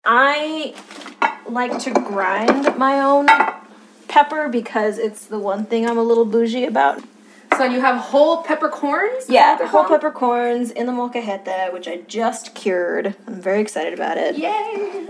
I like to grind my own pepper because it's the one thing I'm a little bougie about. So you have whole peppercorns? Yeah, whole peppercorns in the molcajete, which I just cured. I'm very excited about it. Yay!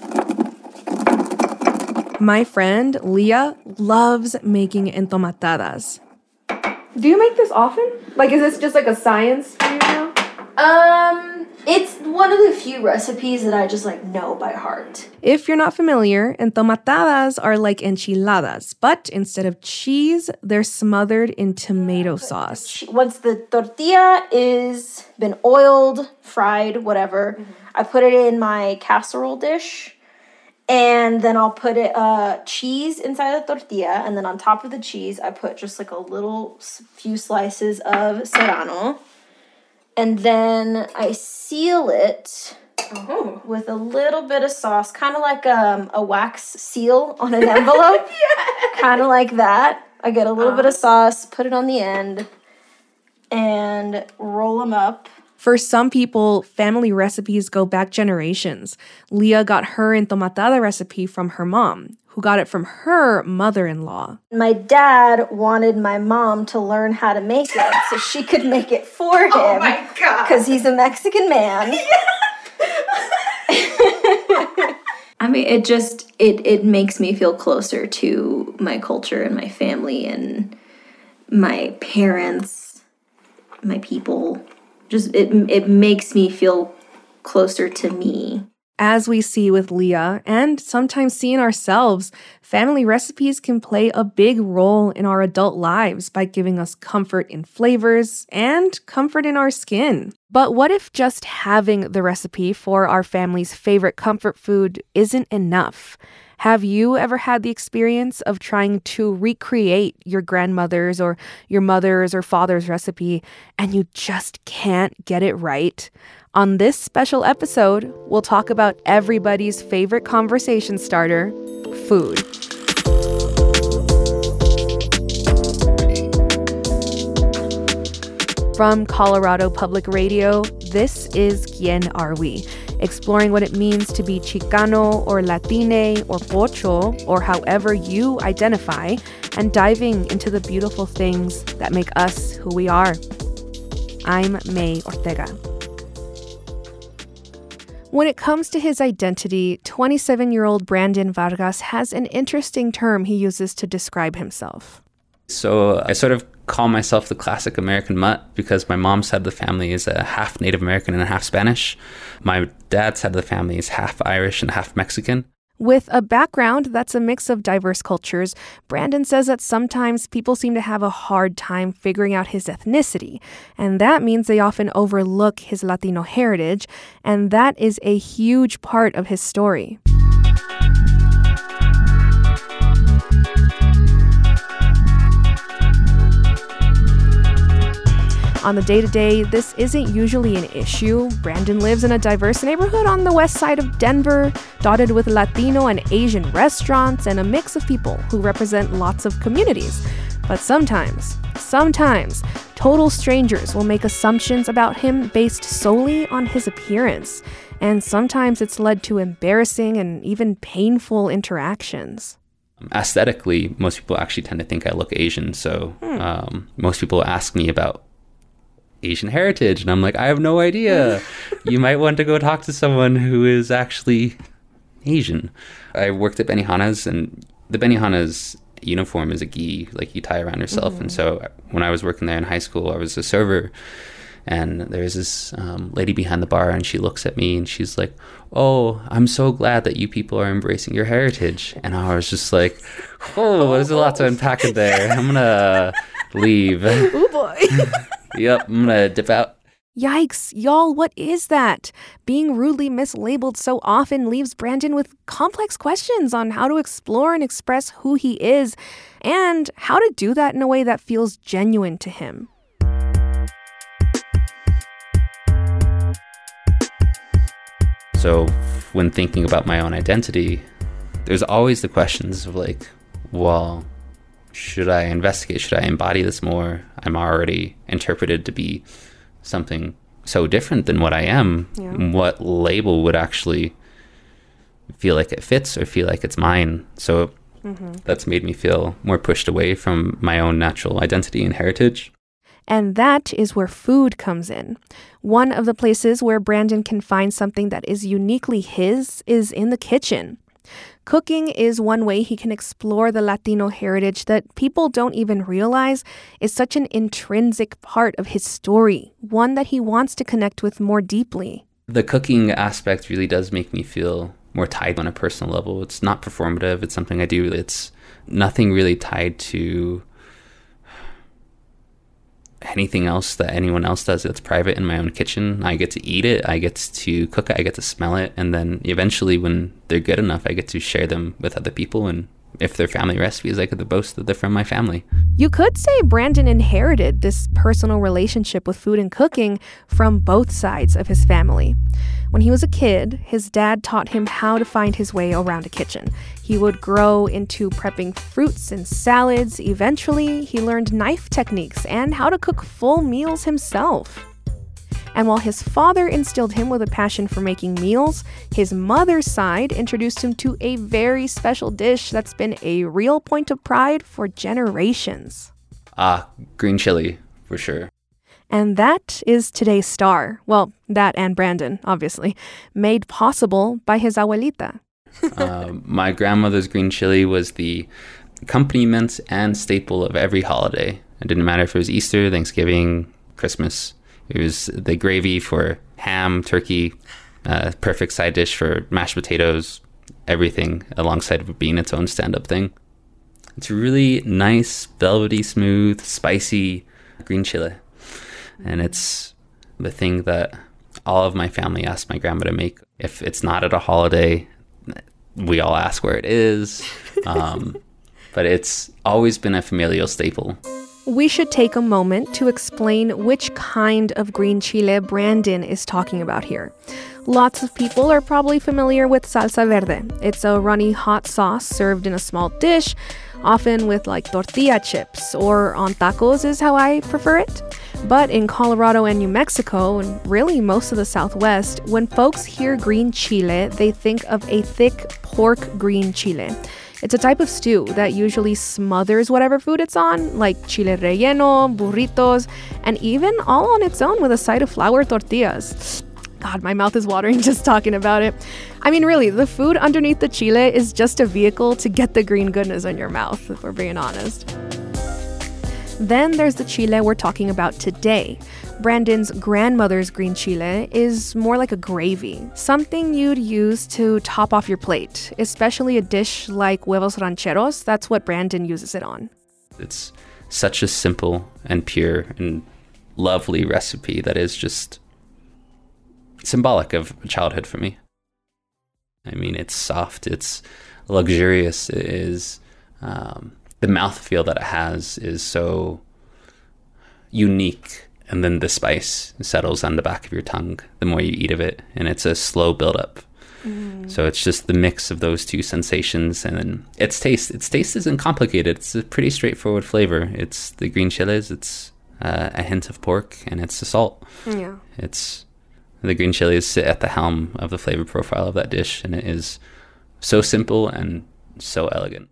My friend Leah loves making entomatadas. Do you make this often? Like, is this just like a science for you now? It's one of the few recipes that I just know by heart. If you're not familiar, entomatadas are like enchiladas, but instead of cheese, they're smothered in tomato sauce. Once the tortilla is been oiled, fried, whatever, I put it in my casserole dish, and then I'll put cheese inside the tortilla, and then on top of the cheese, I put just a few slices of serrano. And then I seal it with a little bit of sauce, kind of like a wax seal on an envelope. Yeah. Kind of like that. I get a little bit of sauce, put it on the end, and roll them up. For some people, family recipes go back generations. Leah got her entomatada recipe from her mom, who got it from her mother-in-law. My dad wanted my mom to learn how to make it so she could make it for him. Oh my God. Because he's a Mexican man. I mean, it makes me feel closer to my culture and my family and my parents, my people. Just it makes me feel closer to me. As we see with Leah, and sometimes see in ourselves, family recipes can play a big role in our adult lives by giving us comfort in flavors and comfort in our skin. But what if just having the recipe for our family's favorite comfort food isn't enough? Have you ever had the experience of trying to recreate your grandmother's or your mother's or father's recipe and you just can't get it right? On this special episode, we'll talk about everybody's favorite conversation starter, food. From Colorado Public Radio, this is ¿Quién Are We? Exploring what it means to be Chicano or Latine or Pocho or however you identify, and diving into the beautiful things that make us who we are. I'm May Ortega. When it comes to his identity, 27-year-old Brandon Vargas has an interesting term he uses to describe himself. So I sort of call myself the classic American mutt because my mom's side of the family is a half Native American and a half Spanish. My dad's side of the family is half Irish and half Mexican. With a background that's a mix of diverse cultures, Brandon says that sometimes people seem to have a hard time figuring out his ethnicity, and that means they often overlook his Latino heritage, and that is a huge part of his story. On the day-to-day, this isn't usually an issue. Brandon lives in a diverse neighborhood on the west side of Denver, dotted with Latino and Asian restaurants and a mix of people who represent lots of communities. But sometimes, total strangers will make assumptions about him based solely on his appearance. And sometimes it's led to embarrassing and even painful interactions. Aesthetically, most people actually tend to think I look Asian. So most people ask me about Asian heritage, and I'm like, I have no idea. You might want to go talk to someone who is actually Asian. I worked at Benihana's, and the Benihana's uniform is a gi, like you tie around yourself. Mm-hmm. And so when I was working there in high school, I was a server, and there's this lady behind the bar, and she looks at me and she's like, oh, I'm so glad that you people are embracing your heritage. And I was just like, oh, there's a lot to unpack in there. I'm gonna leave. Oh boy. Yep, I'm gonna dip out. Yikes, y'all, what is that? Being rudely mislabeled so often leaves Brandon with complex questions on how to explore and express who he is, and how to do that in a way that feels genuine to him. So when thinking about my own identity, there's always the questions of like, well, should I investigate? Should I embody this more? I'm already interpreted to be something so different than what I am. Yeah. What label would actually feel like it fits or feel like it's mine. So that's made me feel more pushed away from my own natural identity and heritage. And that is where food comes in. One of the places where Brandon can find something that is uniquely his is in the kitchen. Cooking is one way he can explore the Latino heritage that people don't even realize is such an intrinsic part of his story, one that he wants to connect with more deeply. The cooking aspect really does make me feel more tied on a personal level. It's not performative. It's something I do. It's nothing really tied to anything else that anyone else does. It's private in my own kitchen. I get to eat it. I get to cook it. I get to smell it. And then eventually when they're good enough, I get to share them with other people. And if they're family recipes, I get to boast that they're from my family. You could say Brandon inherited this personal relationship with food and cooking from both sides of his family. When he was a kid, his dad taught him how to find his way around a kitchen. He would grow into prepping fruits and salads. Eventually, he learned knife techniques and how to cook full meals himself. And while his father instilled him with a passion for making meals, his mother's side introduced him to a very special dish that's been a real point of pride for generations. Green chili, for sure. And that is today's star. Well, that and Brandon, obviously, made possible by his abuelita. My grandmother's green chili was the accompaniment and staple of every holiday. It didn't matter if it was Easter, Thanksgiving, Christmas. It was the gravy for ham, turkey, perfect side dish for mashed potatoes, everything alongside of it being its own stand-up thing. It's really nice, velvety, smooth, spicy green chili. And it's the thing that all of my family asked my grandma to make. If it's not at a holiday, we all ask where it is. But it's always been a familial staple. We should take a moment to explain which kind of green chile Brandon is talking about here. Lots of people are probably familiar with salsa verde. It's a runny hot sauce served in a small dish, often with like tortilla chips, or on tacos is how I prefer it. But in Colorado and New Mexico, and really most of the Southwest, when folks hear green chile, they think of a thick pork green chile. It's a type of stew that usually smothers whatever food it's on, like chile relleno, burritos, and even all on its own with a side of flour tortillas. God, my mouth is watering just talking about it. I mean, really, the food underneath the chile is just a vehicle to get the green goodness in your mouth, if we're being honest. Then there's the chile we're talking about today. Brandon's grandmother's green chile is more like a gravy, something you'd use to top off your plate, especially a dish like huevos rancheros. That's what Brandon uses it on. It's such a simple and pure and lovely recipe that is just symbolic of childhood for me. I mean, it's soft, it's luxurious, it is... the mouthfeel that it has is so unique, and then the spice settles on the back of your tongue the more you eat of it, and it's a slow buildup. So it's just the mix of those two sensations, and then its taste isn't complicated. It's a pretty straightforward flavor. It's the green chilies, it's a hint of pork, and it's the salt. Yeah. It's the green chilies sit at the helm of the flavor profile of that dish, and it is so simple and so elegant.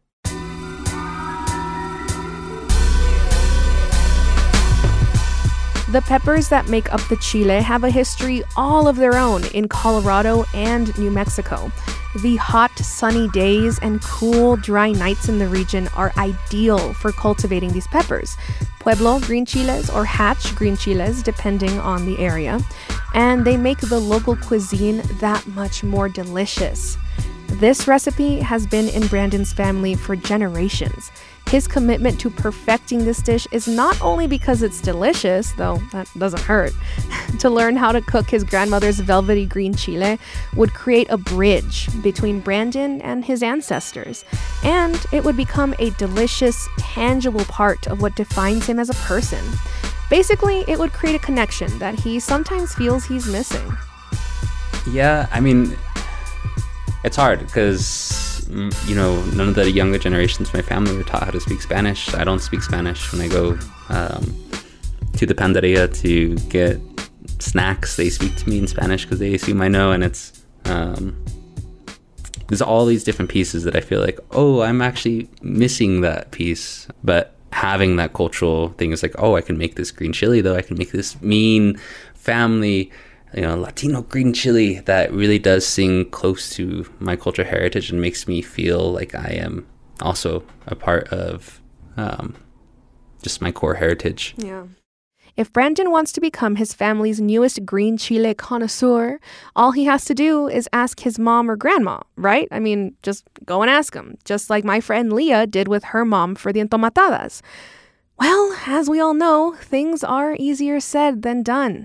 The peppers that make up the chile have a history all of their own in Colorado and New Mexico. The hot, sunny days and cool, dry nights in the region are ideal for cultivating these peppers. Pueblo green chiles or Hatch green chiles, depending on the area. And they make the local cuisine that much more delicious. This recipe has been in Brandon's family for generations. His commitment to perfecting this dish is not only because it's delicious, though that doesn't hurt. To learn how to cook his grandmother's velvety green chile would create a bridge between Brandon and his ancestors, and it would become a delicious, tangible part of what defines him as a person. Basically, it would create a connection that he sometimes feels he's missing. Yeah, I mean, it's hard because, you know, none of the younger generations of my family were taught how to speak Spanish. I don't speak Spanish. When I go to the panderia to get snacks, they speak to me in Spanish because they assume I know, and there's all these different pieces that I feel like, oh, I'm actually missing that piece. But having that cultural thing is like, oh, I can make this green chili, though. I can make this mean family, Latino green chili that really does sing close to my cultural heritage and makes me feel like I am also a part of just my core heritage. Yeah. If Brandon wants to become his family's newest green chile connoisseur, all he has to do is ask his mom or grandma, right? I mean, just go and ask them, just like my friend Leah did with her mom for the entomatadas. Well, as we all know, things are easier said than done.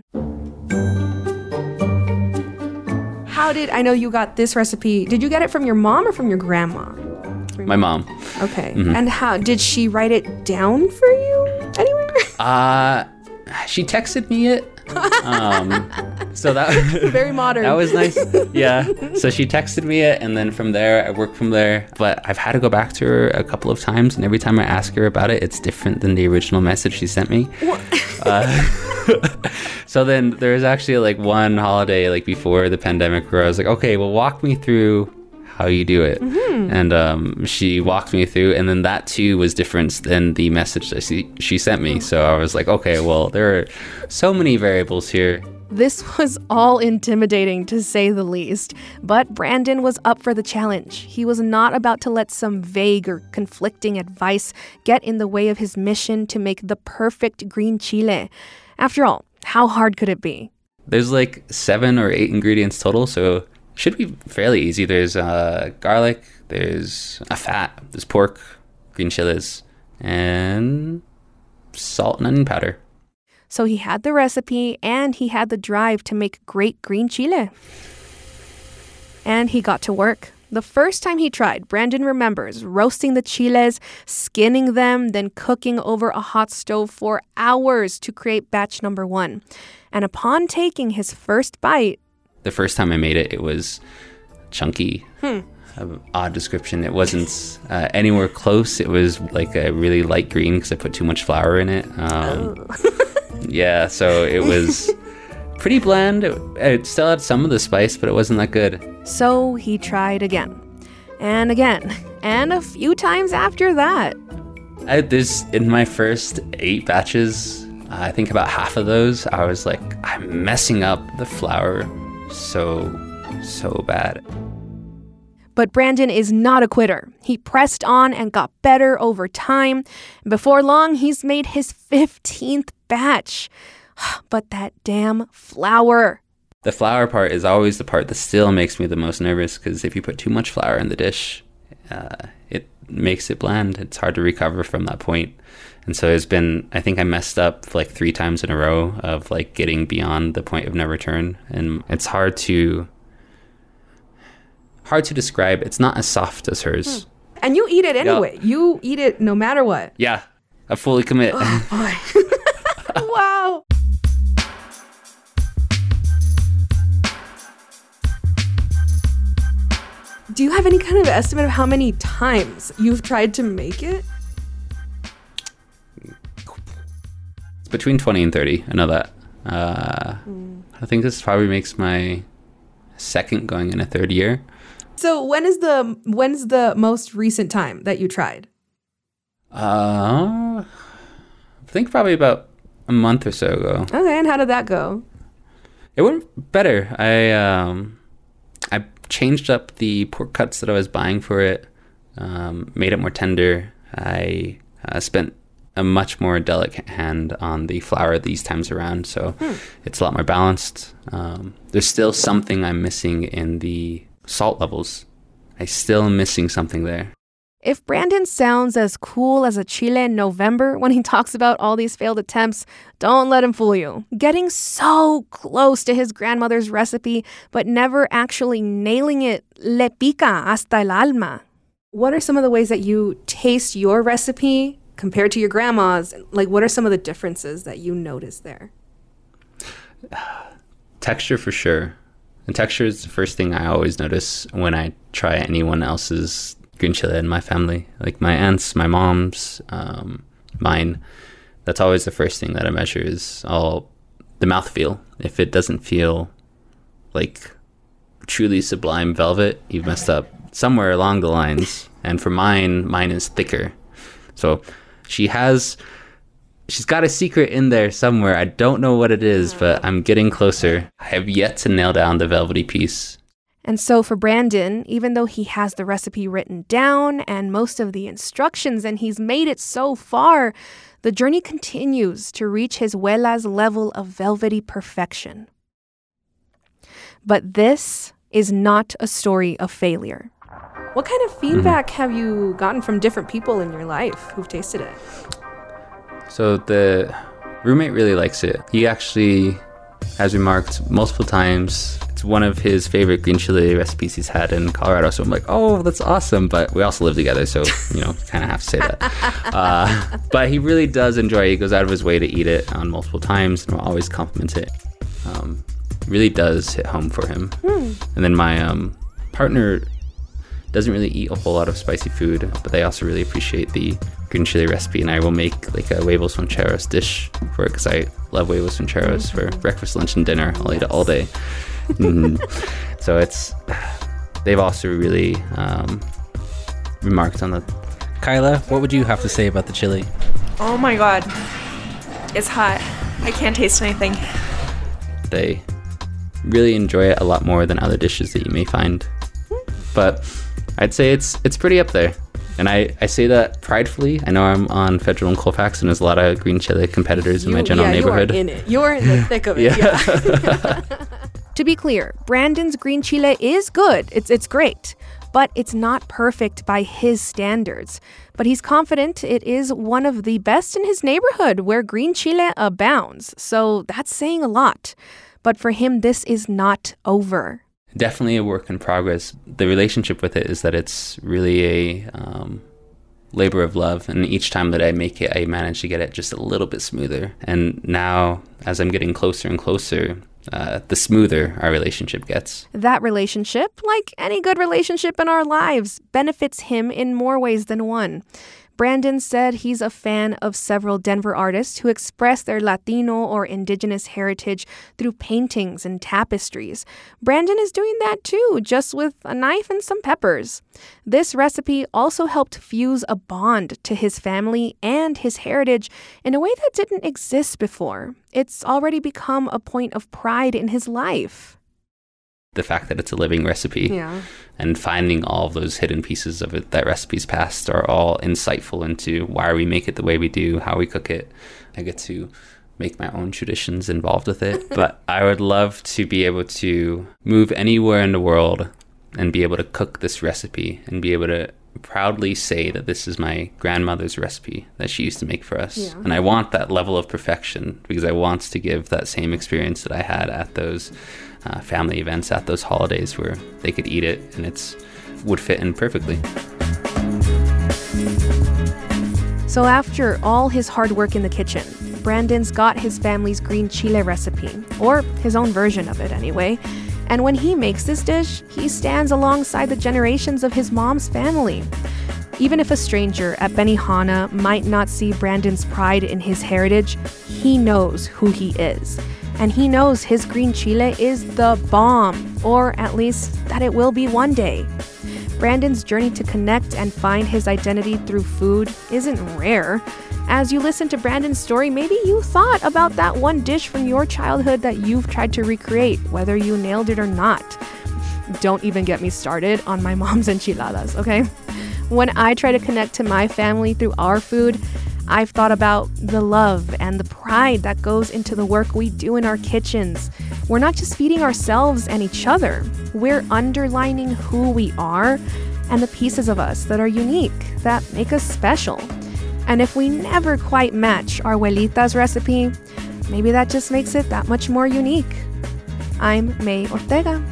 I know you got this recipe. Did you get it from your mom or from your grandma? My mom. Okay. Mm-hmm. And how did she write it down for you anywhere? She texted me it. So that very modern. That was nice. Yeah. So she texted me it, and then from there, I worked from there. But I've had to go back to her a couple of times, and every time I ask her about it, it's different than the original message she sent me. So then there was actually like one holiday like before the pandemic where I was like, okay, well, walk me through how you do it. Mm-hmm. And she walked me through, and then that too was different than the message that she sent me. So I was like, okay, well, there are so many variables here. This was all intimidating, to say the least. But Brandon was up for the challenge. He was not about to let some vague or conflicting advice get in the way of his mission to make the perfect green chile. After all, how hard could it be? There's like 7 or 8 ingredients total, so it should be fairly easy. There's garlic, there's a fat, there's pork, green chilies, and salt and onion powder. So he had the recipe and he had the drive to make great green chile. And he got to work. The first time he tried, Brandon remembers roasting the chiles, skinning them, then cooking over a hot stove for hours to create batch number 1. And upon taking his first bite... The first time I made it, it was chunky. Odd description. It wasn't anywhere close. It was like a really light green because I put too much flour in it. Yeah, so it was pretty bland. It still had some of the spice, but it wasn't that good. So he tried again, and again, and a few times after that. In my first 8 batches, I think about half of those, I was like, I'm messing up the flour so bad. But Brandon is not a quitter. He pressed on and got better over time. Before long, he's made his 15th batch. But that damn flour. The flour part is always the part that still makes me the most nervous, because if you put too much flour in the dish, it makes it bland. It's hard to recover from that point. And so I think I messed up like 3 times in a row of like getting beyond the point of no return. And it's hard to describe. It's not as soft as hers. And you eat it anyway. Yep. You eat it no matter what. Yeah, I fully commit. Oh, boy. Wow. Do you have any kind of estimate of how many times you've tried to make it? It's between 20 and 30. I know that. I think this probably makes my second going in a third year. So when's the most recent time that you tried? I think probably about a month or so ago. Okay, and how did that go? It went better. I changed up the pork cuts that I was buying for it, made it more tender. I spent a much more delicate hand on the flour these times around, so it's a lot more balanced. There's still something I'm missing in the salt levels. I still am missing something there. If Brandon sounds as cool as a chile in November when he talks about all these failed attempts, don't let him fool you. Getting so close to his grandmother's recipe, but never actually nailing it, le pica hasta el alma. What are some of the ways that you taste your recipe compared to your grandma's? Like, what are some of the differences that you notice there? Texture for sure. And texture is the first thing I always notice when I try anyone else's green chile in my family. Like my aunts, my mom's, mine. That's always the first thing that I measure is all the mouthfeel. If it doesn't feel like truly sublime velvet, you've messed up somewhere along the lines. And for mine is thicker. So she's got a secret in there somewhere. I don't know what it is, but I'm getting closer. I have yet to nail down the velvety piece. And so for Brandon, even though he has the recipe written down and most of the instructions and he's made it so far, the journey continues to reach his Huela's level of velvety perfection. But this is not a story of failure. What kind of feedback have you gotten from different people in your life who've tasted it? So the roommate really likes it. He actually has remarked multiple times it's one of his favorite green chile recipes he's had in Colorado. So I'm like, oh, that's awesome. But we also live together, so, kind of have to say that. But he really does enjoy it. He goes out of his way to eat it on multiple times and will always compliment it. Really does hit home for him. And then my partner doesn't really eat a whole lot of spicy food, but they also really appreciate the green chile recipe, and I will make like a huevos rancheros dish for it because I love huevos rancheros for breakfast, lunch, and dinner. I'll eat it all day. So they've also really remarked on the... Kyla, what would you have to say about the chili? Oh my god. It's hot. I can't taste anything. They really enjoy it a lot more than other dishes that you may find. But I'd say it's pretty up there. And I say that pridefully. I know I'm on Federal and Colfax, and there's a lot of green chile competitors in my general neighborhood. You are in it. You're in the thick of it. Yeah. To be clear, Brandon's green chile is good. It's great. But it's not perfect by his standards. But he's confident it is one of the best in his neighborhood where green chile abounds. So that's saying a lot. But for him, this is not over. Definitely a work in progress. The relationship with it is that it's really a labor of love. And each time that I make it, I manage to get it just a little bit smoother. And now, as I'm getting closer and closer, the smoother our relationship gets. That relationship, like any good relationship in our lives, benefits him in more ways than one. Brandon said he's a fan of several Denver artists who express their Latino or indigenous heritage through paintings and tapestries. Brandon is doing that too, just with a knife and some peppers. This recipe also helped fuse a bond to his family and his heritage in a way that didn't exist before. It's already become a point of pride in his life. The fact that it's a living recipe and finding all of those hidden pieces of it that recipe's past are all insightful into why we make it the way we do, how we cook it. I get to make my own traditions involved with it. But I would love to be able to move anywhere in the world and be able to cook this recipe and be able to proudly say that this is my grandmother's recipe that she used to make for us. Yeah. And I want that level of perfection because I want to give that same experience that I had at those family events, at those holidays where they could eat it and it would fit in perfectly. So after all his hard work in the kitchen, Brandon's got his family's green chile recipe, or his own version of it anyway. And when he makes this dish, he stands alongside the generations of his mom's family. Even if a stranger at Benihana might not see Brandon's pride in his heritage, he knows who he is. And he knows his green chile is the bomb, or at least that it will be one day. Brandon's journey to connect and find his identity through food isn't rare. As you listen to Brandon's story, maybe you thought about that one dish from your childhood that you've tried to recreate, whether you nailed it or not. Don't even get me started on my mom's enchiladas, okay? When I try to connect to my family through our food, I've thought about the love and the pride that goes into the work we do in our kitchens. We're not just feeding ourselves and each other. We're underlining who we are and the pieces of us that are unique, that make us special. And if we never quite match our abuelita's recipe, maybe that just makes it that much more unique. I'm May Ortega.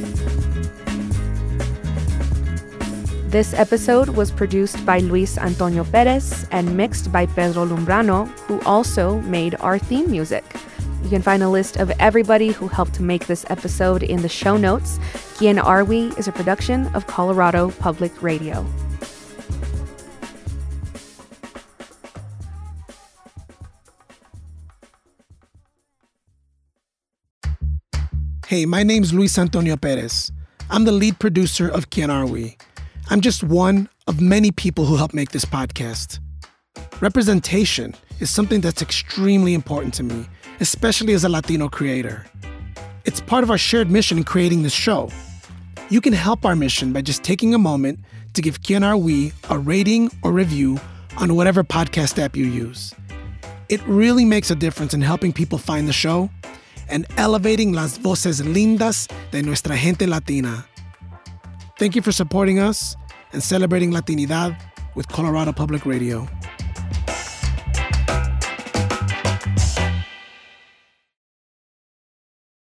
This episode was produced by Luis Antonio Perez and mixed by Pedro Lumbrano, who also made our theme music. You can find a list of everybody who helped make this episode in the show notes. Quien Are We is a production of Colorado Public Radio. Hey, my name's Luis Antonio Perez. I'm the lead producer of ¿Quién Are We? I'm just one of many people who help make this podcast. Representation is something that's extremely important to me, especially as a Latino creator. It's part of our shared mission in creating this show. You can help our mission by just taking a moment to give ¿Quién Are We? A rating or review on whatever podcast app you use. It really makes a difference in helping people find the show and elevating las voces lindas de nuestra gente latina. Thank you for supporting us and celebrating Latinidad with Colorado Public Radio.